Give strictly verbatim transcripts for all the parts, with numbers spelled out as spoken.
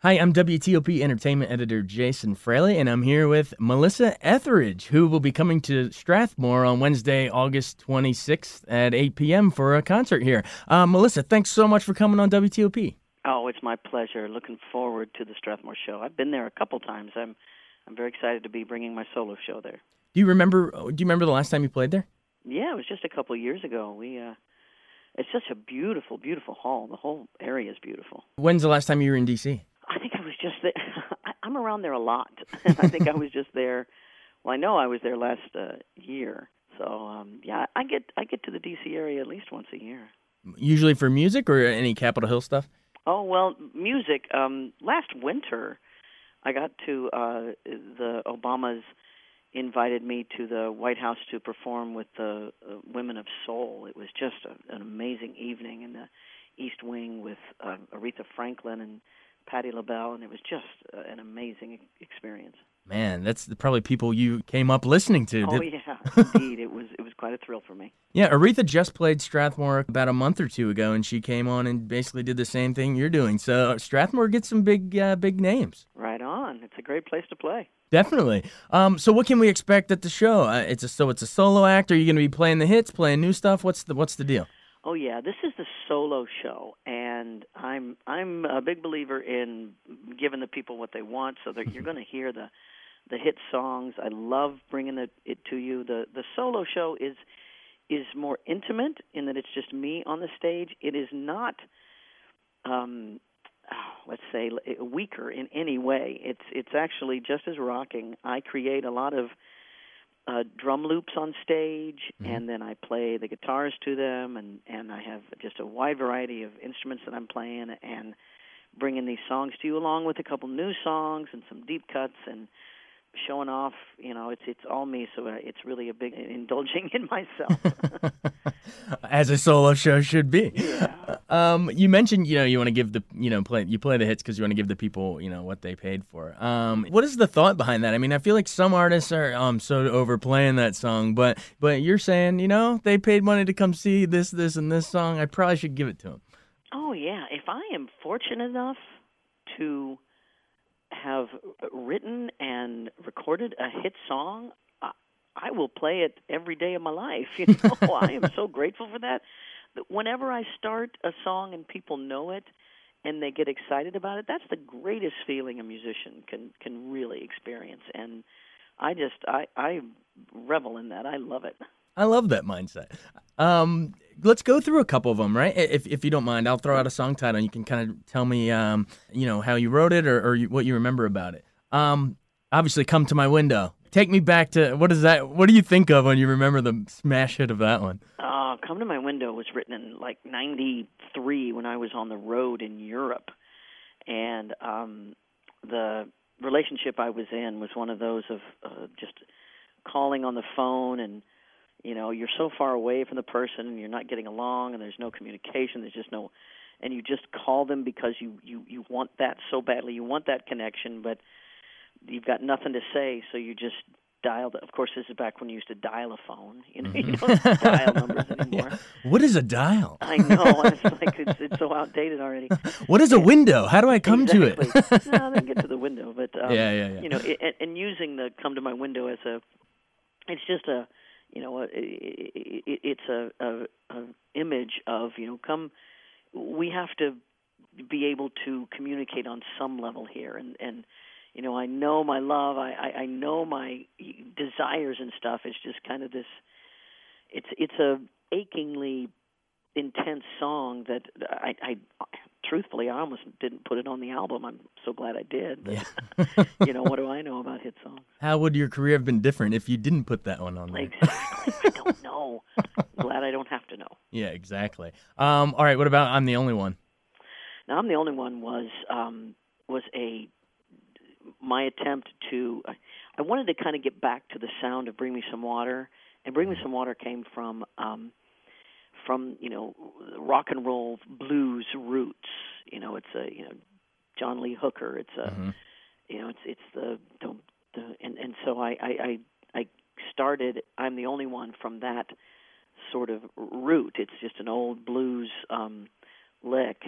Hi, I'm W T O P Entertainment Editor Jason Fraley, and I'm here with Melissa Etheridge, who will be coming to Strathmore on Wednesday, August twenty-sixth at eight p.m. for a concert here. Uh, Melissa, thanks so much for coming on W T O P. Oh, it's my pleasure. Looking forward to the Strathmore show. I've been there a couple times. I'm I'm very excited to be bringing my solo show there. Do you remember Do you remember the last time you played there? Yeah, it was just a couple of years ago. We uh, it's such a beautiful, beautiful hall. The whole area is beautiful. When's the last time you were in D C? I think I was just there. I'm around there a lot. I think I was just there. Well, I know I was there last uh, year. So um, yeah, I get I get to the D C area at least once a year. Usually for music or any Capitol Hill stuff? Oh well, music. Um, last winter, I got to uh, the Obamas invited me to the White House to perform with the uh, Women of Soul. It was just a, an amazing evening in the East Wing with uh, Aretha Franklin and Patti LaBelle, and it was just uh, an amazing experience. Man, that's probably people you came up listening to. Oh, Did... yeah, indeed. It was it was quite a thrill for me. Yeah, Aretha just played Strathmore about a month or two ago, and she came on and basically did the same thing you're doing. So Strathmore gets some big uh, big names. Right on. It's a great place to play. Definitely. Um, so what can we expect at the show? Uh, it's a so it's a solo act. Are you going to be playing the hits, playing new stuff? What's the what's the deal? Oh yeah, this is the solo show, and I'm I'm a big believer in giving the people what they want, so that you're going to hear the the hit songs. I love bringing it, it to you. The the solo show is is more intimate in that it's just me on the stage. It is not, um, oh, let's say, weaker in any way. It's it's actually just as rocking. I create a lot of Uh, drum loops on stage, mm-hmm. and then I play the guitars to them, and, and I have just a wide variety of instruments that I'm playing, and bringing these songs to you along with a couple new songs and some deep cuts and showing off. You know, it's it's all me, so it's really a big indulging in myself. As a solo show should be. Yeah. Um, you mentioned, you know, you want to give the, you know, play you play the hits because you want to give the people, you know, what they paid for. Um, what is the thought behind that? I mean, I feel like some artists are um so overplaying that song, but but you're saying, you know, they paid money to come see this, this, and this song. I probably should give it to them. Oh yeah, if I am fortunate enough to have written and recorded a hit song, I will play it every day of my life. You know, I am so grateful for that. Whenever I start a song and people know it and they get excited about it, that's the greatest feeling a musician can can really experience. And I just I I revel in that. I love it. I love that mindset. Um, let's go through a couple of them, right? If if you don't mind, I'll throw out a song title and you can kind of tell me, um, you know, how you wrote it or, or you, what you remember about it. Um, obviously, Come to My Window. Take me back to, what is that? What do you think of when you remember the smash hit of that one? Uh, Come to My Window was written in like ninety-three when I was on the road in Europe. And um, the relationship I was in was one of those of uh, just calling on the phone and, you know, you're so far away from the person and you're not getting along and there's no communication, there's just no, and you just call them because you, you, you want that so badly, you want that connection, but you've got nothing to say, so you just dial. The, of course, this is back when you used to dial a phone. You know, mm-hmm. You don't dial numbers anymore. Yeah. What is a dial? I know. It's like it's, it's so outdated already. What is a window? How do I come exactly. to it? No, they get to the window, but um, yeah, yeah, yeah. You know, it, and using the Come to My Window as a, it's just a, you know, a, it, it's a, a, a image of, you know, come. We have to be able to communicate on some level here, and and. You know, I know my love. I, I, I know my desires and stuff. It's just kind of this. It's it's a achingly intense song that I, I truthfully I almost didn't put it on the album. I'm so glad I did. But, yeah. You know, what do I know about hit songs? How would your career have been different if you didn't put that one on there? Exactly. I don't know. I'm glad I don't have to know. Yeah, exactly. Um, all right. What about I'm the Only One? Now, I'm the Only One was um, was a. my attempt to, I wanted to kind of get back to the sound of Bring Me Some Water, and Bring Me Some Water came from, um, from you know, rock and roll blues roots. You know, it's a, you know, John Lee Hooker. It's a, mm-hmm. you know, it's it's the, the, the and and so I, I I I started. I'm the Only One from that sort of root. It's just an old blues um, lick.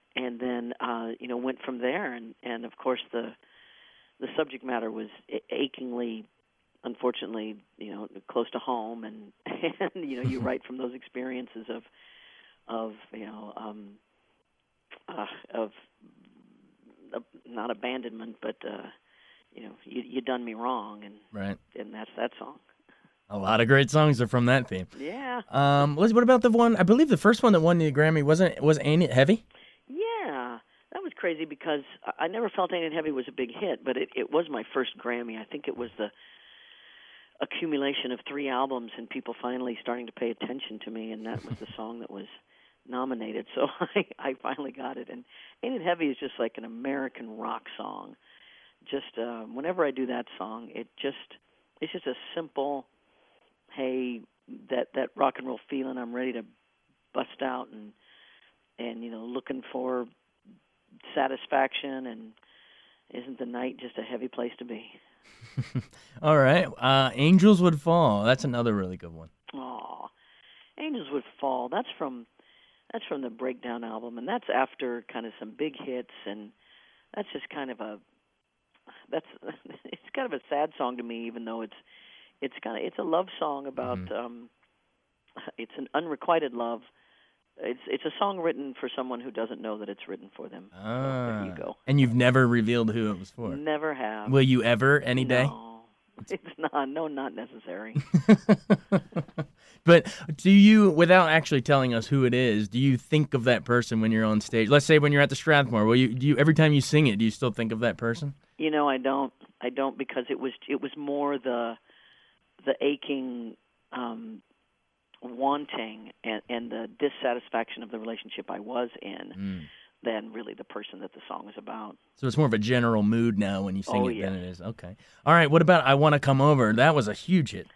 and then uh, you know went from there. And, and of course the the subject matter was achingly, unfortunately, you know, close to home, and, and you know you write from those experiences of of you know um, uh, of uh, not abandonment, but uh, you know you you done me wrong, and Right. and that's that song. A lot of great songs are from that theme. Yeah. Um, Liz, what about the one? I believe the first one that won the Grammy wasn't was Ain't It Heavy? Yeah, that was crazy because I I never felt Ain't It Heavy was a big hit, but it, it was my first Grammy. I think it was the accumulation of three albums and people finally starting to pay attention to me, and that was the song that was nominated. So I, I finally got it. And Ain't It Heavy is just like an American rock song. Just uh, whenever I do that song, it just it's just a simple, hey, that that rock and roll feeling. I'm ready to bust out and and you know looking for satisfaction, and isn't the night just a heavy place to be? All right, uh, Angels Would Fall. That's another really good one. Oh, Angels Would Fall. That's from that's from the Breakdown album, and that's after kind of some big hits, and that's just kind of a that's it's kind of a sad song to me, even though it's it's kind of it's a love song about Mm-hmm. um, it's an unrequited love. It's it's a song written for someone who doesn't know that it's written for them. So there you Ah, go. and you've never revealed who it was for. Never have. Will you ever, any day? No, it's not. No, not necessary. But do you, without actually telling us who it is, do you think of that person when you're on stage? Let's say when you're at the Strathmore, will you, do you every time you sing it, do you still think of that person? You know, I don't. I don't because it was it was more the the aching, um, wanting, and, and the dissatisfaction of the relationship I was in Mm. than really the person that the song is about. So it's more of a general mood now when you sing Oh, it than yes. it is. Okay. All right. What about I Want to Come Over? That was a huge hit.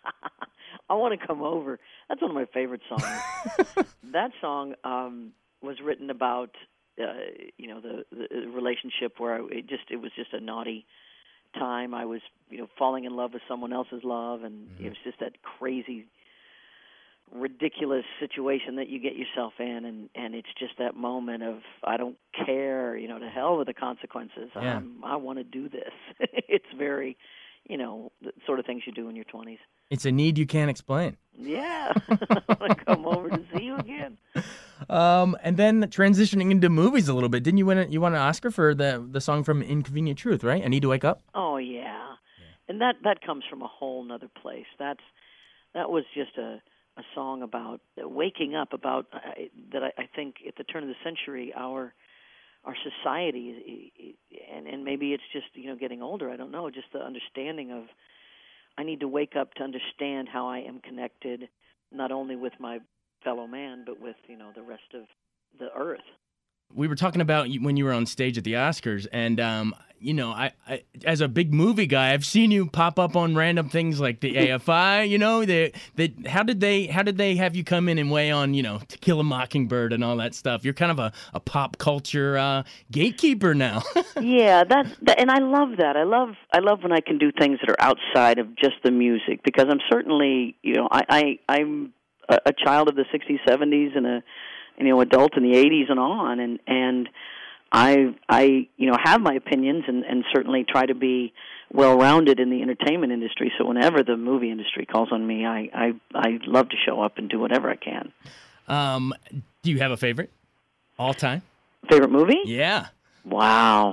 I Want to Come Over. That's one of my favorite songs. That song um, was written about, uh, you know, the, the relationship where I, it just it was just a naughty time. I was, you know, falling in love with someone else's love, and Mm-hmm. it was just that crazy, ridiculous situation that you get yourself in, and and it's just that moment of I don't care, you know, to hell with the consequences. Yeah. Um, I want to do this. It's very, you know, the sort of things you do in your twenties. It's a need you can't explain. Yeah, I want to come over to see you again. Um, and then transitioning into movies a little bit, didn't you win? A, you won an Oscar for the the song from Inconvenient Truth, right? I Need to Wake Up. Oh yeah, and that that comes from a whole nother place. That's that was just a a song about waking up. About uh, that I, I think at the turn of the century, our our society, and and maybe it's just you know getting older. I don't know. Just the understanding of I need to wake up to understand how I am connected, not only with my fellow man, but with you know the rest of the earth. We were talking about you- when you were on stage at the Oscars, and um, you know, I, I as a big movie guy, I've seen you pop up on random things like the A F I. You know, they, they, how did they, how did they have you come in and weigh on, you know, To Kill a Mockingbird and all that stuff? You're kind of a, a pop culture uh, gatekeeper now. Yeah, that's that, and I love that. I love I love when I can do things that are outside of just the music, because I'm certainly you know I, I I'm a, a child of the sixties, seventies, and a you know adult in the eighties and on, and and I I you know have my opinions and and certainly try to be well rounded in the entertainment industry. So whenever the movie industry calls on me, I I I love to show up and do whatever I can. Um, do you have a favorite all time? Favorite movie? Yeah. Wow.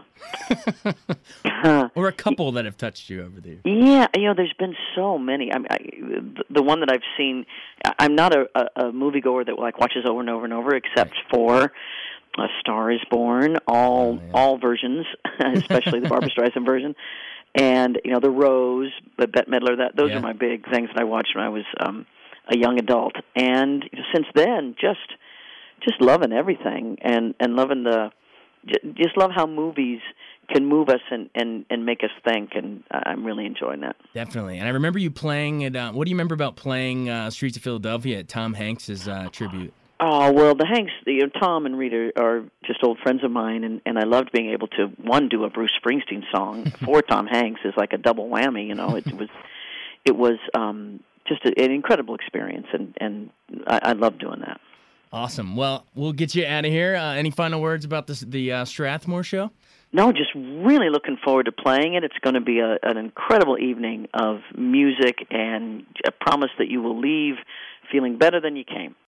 Or a couple that have touched you over the years. Yeah, you know, there's been so many. I mean, I, the, the one that I've seen, I- I'm not a, a, a moviegoer that like watches over and over and over, except for A Star Is Born, all Oh, yeah. all versions, especially the Barbra Streisand version, and you know, The Rose, the Bette Midler. That those Yeah. are my big things that I watched when I was um, a young adult, and you know, since then, just just loving everything and and loving the. Just love how movies can move us and, and, and make us think, and I'm really enjoying that. Definitely. And I remember you playing it. Uh, what do you remember about playing uh, Streets of Philadelphia at Tom Hanks' uh, tribute? Oh, well, the Hanks, you know, Tom and Rita are just old friends of mine, and, and I loved being able to, one, do a Bruce Springsteen song for Tom Hanks is like a double whammy, you know. It was it was um, just a, an incredible experience, and, and I, I love doing that. Awesome. Well, we'll get you out of here. Uh, any final words about this, the uh, Strathmore show? No, just really looking forward to playing it. It's going to be a, an incredible evening of music, and a promise that you will leave feeling better than you came.